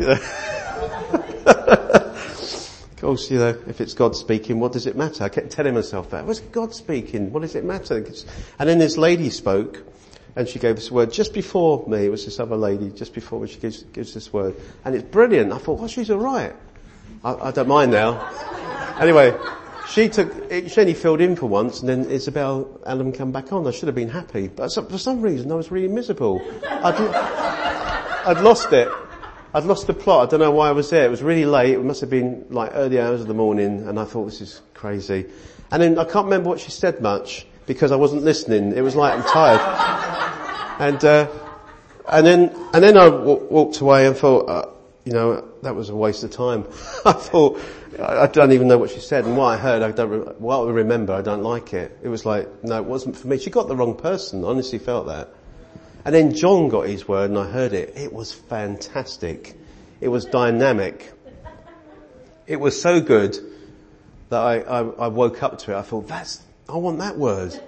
Of course, if it's God speaking, what does it matter? I kept telling myself that. Was God speaking? What does it matter? And then this lady spoke and she gave this word just before me. It was this other lady just before she gives this word. And it's brilliant. I thought, she's alright. I don't mind now. Anyway, she only filled in for once and then Isabel Ellum came back on. I should have been happy. But for some reason I was really miserable. I'd lost it. I'd lost the plot. I don't know why I was there. It was really late. It must have been like early hours of the morning and I thought, this is crazy. And then I can't remember what she said much because I wasn't listening. It was like I'm tired. And then I walked away and thought, that was a waste of time. I thought, I don't even know what she said and what I heard, what I remember, I don't like it. It was like, no, it wasn't for me. She got the wrong person. I honestly felt that. And then John got his word and I heard it. It was fantastic. It was dynamic. It was so good that I woke up to it. I thought, I want that word.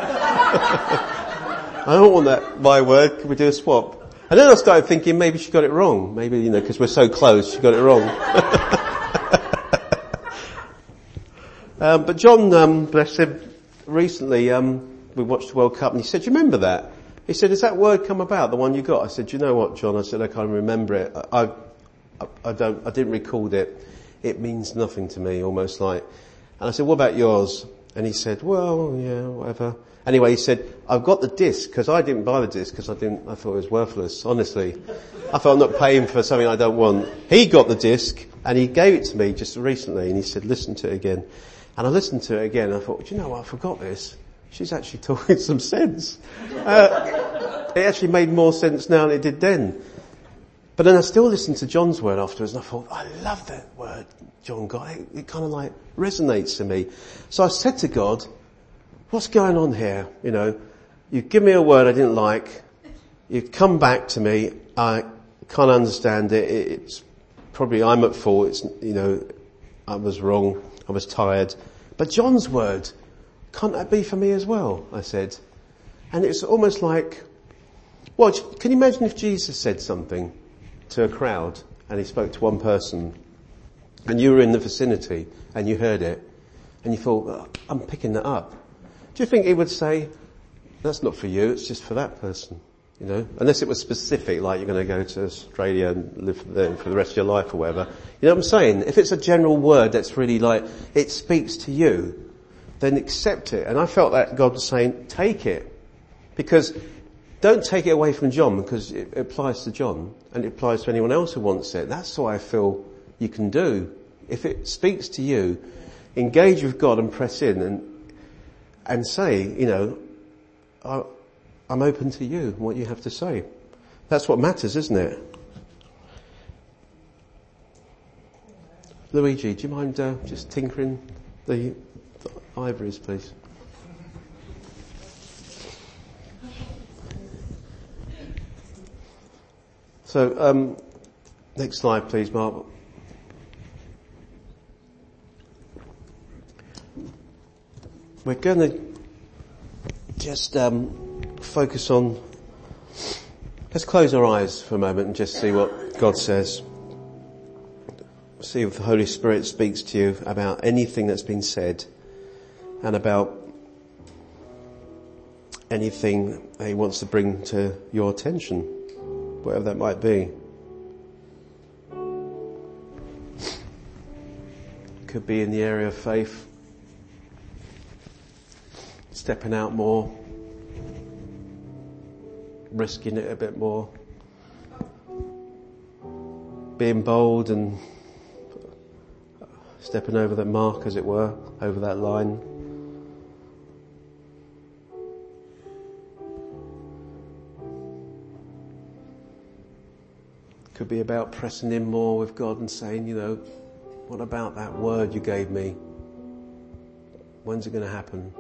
I don't want my word. Can we do a swap? And then I started thinking maybe she got it wrong. Maybe, because we're so close, she got it wrong. But John, bless him, recently, we watched the World Cup and he said, do you remember that? He said, has that word come about, the one you got? I said, do you know what, John? I said, I can't remember it. I didn't record it. It means nothing to me, almost like. And I said, what about yours? And he said, well, yeah, whatever. Anyway, he said, I've got the disc, because I didn't buy the disc, because I thought it was worthless, honestly. I thought I'm not paying for something I don't want. He got the disc, and he gave it to me just recently, and he said, listen to it again. And I listened to it again, and I thought, do you know what, I forgot this. She's actually talking some sense. It actually made more sense now than it did then. But then I still listened to John's word afterwards and I thought, I love that word John got. It kind of like resonates to me. So I said to God, what's going on here? You give me a word I didn't like. You come back to me. I can't understand it. It's probably I'm at fault. It's, I was wrong. I was tired. But John's word, can't that be for me as well? I said. And it's almost like, well, can you imagine if Jesus said something to a crowd and he spoke to one person and you were in the vicinity and you heard it and you thought, I'm picking that up. Do you think he would say, that's not for you, it's just for that person? Unless it was specific, like you're going to go to Australia and live there for the rest of your life or whatever. You know what I'm saying? If it's a general word that's really like, it speaks to you, then accept it. And I felt that God was saying, take it. Because don't take it away from John, because it applies to John and it applies to anyone else who wants it. That's what I feel you can do. If it speaks to you, engage with God and press in and say, I'm open to you and what you have to say. That's what matters, isn't it? Luigi, do you mind just tinkering the ivories, please? So, next slide, please, Mark. We're going to just focus on, let's close our eyes for a moment and just see what God says. See if the Holy Spirit speaks to you about anything that's been said and about anything that He wants to bring to your attention, whatever that might be. Could be in the area of faith, stepping out more, risking it a bit more, being bold and stepping over that mark, as it were, over that line. Could be about pressing in more with God and saying, what about that word you gave me? When's it going to happen?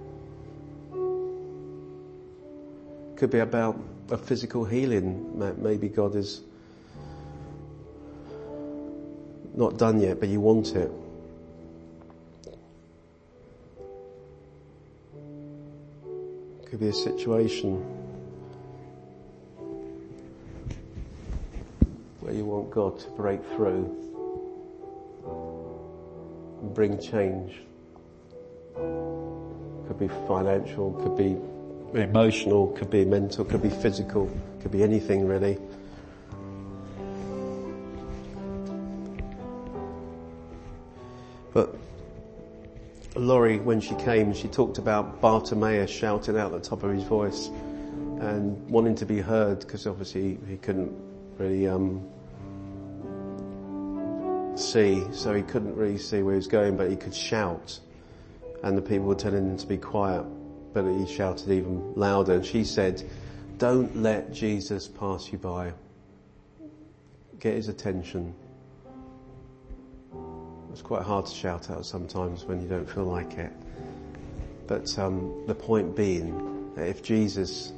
Could be about a physical healing. Maybe God is not done yet, but you want it. Could be a situation where you want God to break through and bring change. Could be financial, could be emotional, could be mental, could be physical, could be anything really. But Laurie, when she came, she talked about Bartimaeus shouting out at the top of his voice and wanting to be heard, because obviously he couldn't really see, so he couldn't really see where he was going, but he could shout, and the people were telling him to be quiet, but he shouted even louder. And she said, don't let Jesus pass you by. Get his attention. It's quite hard to shout out sometimes when you don't feel like it. But the point being that if Jesus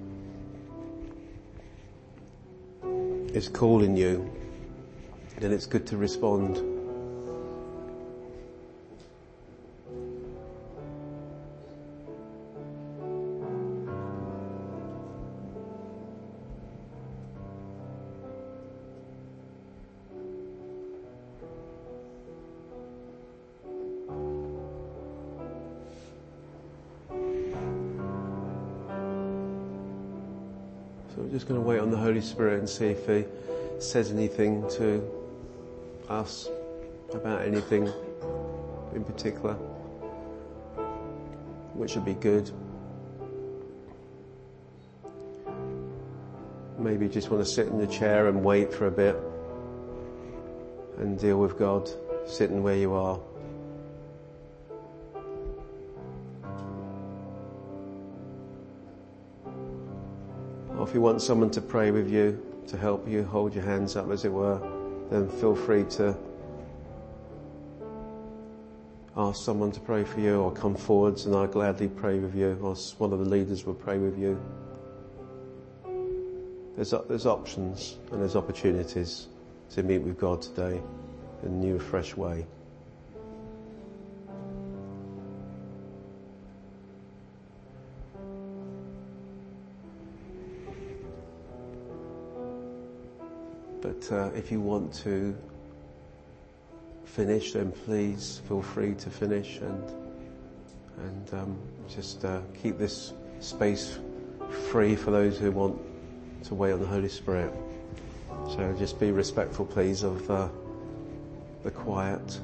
is calling you, then it's good to respond. So we're just going to wait on the Holy Spirit and see if He says anything to us about anything in particular, which would be good. Maybe you just want to sit in the chair and wait for a bit and deal with God, sitting where you are. Or if you want someone to pray with you, to help you, hold your hands up as it were, then feel free to ask someone to pray for you, or come forwards and I'll gladly pray with you, or one of the leaders will pray with you. There's options and there's opportunities to meet with God today in a new, fresh way. But if you want to finish, then please feel free to finish and just keep this space free for those who want to wait on the Holy Spirit. So just be respectful, please, of the quiet.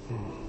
Hmm.